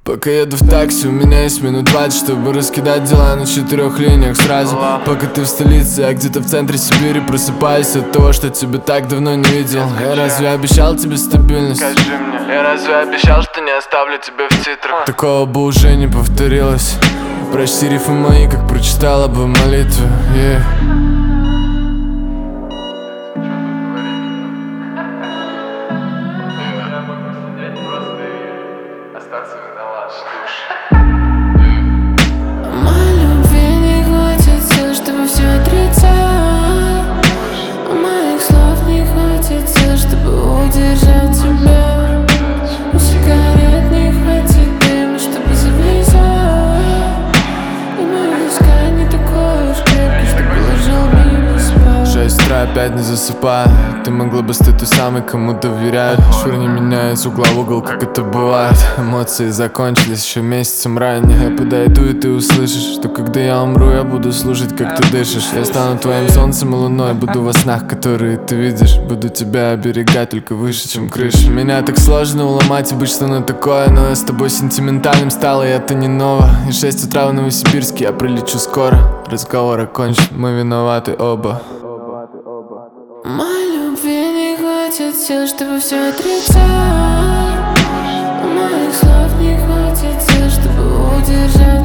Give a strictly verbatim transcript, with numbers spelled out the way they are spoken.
Пока еду в такси, у меня есть минут двадцать, чтобы раскидать дела на четырех линиях сразу. Пока ты в столице, я где-то в центре Сибири просыпаюсь от того, что тебя так давно не видел. Я разве обещал тебе стабильность? Скажи мне, я разве обещал, что не оставлю тебя в титрах? Такого бы уже не повторилось. Прочти рифы мои, как прочитала бы молитву, yeah. Моей любви не хватит сил, чтобы все отрицать. Моих слов не хватит сил, чтобы удержать тебя. У сигарет не хватит дыма, чтобы завязать. И моя виска не такой уж крепкий, чтобы ложил мимо спать. Шесть утра опять не засыпаю. Ты могла бы стать той самой, кому доверяют. Швырни меня из угла в угол, как это бывает. Эмоции закончились еще месяцем ранее. Я подойду и ты услышишь, что когда я умру, я буду слушать, как ты дышишь. Я стану твоим солнцем и луной, буду во снах, которые ты видишь. Буду тебя оберегать только выше, чем крыша. Меня так сложно уломать обычно на такое, но я с тобой сентиментальным стал, и это не ново. И шесть утра в Новосибирске, я прилечу скоро. Разговор окончен, мы виноваты оба. Моей любви не хватит сил, чтобы все отрицать. Моих слов не хватит сил, чтобы удержать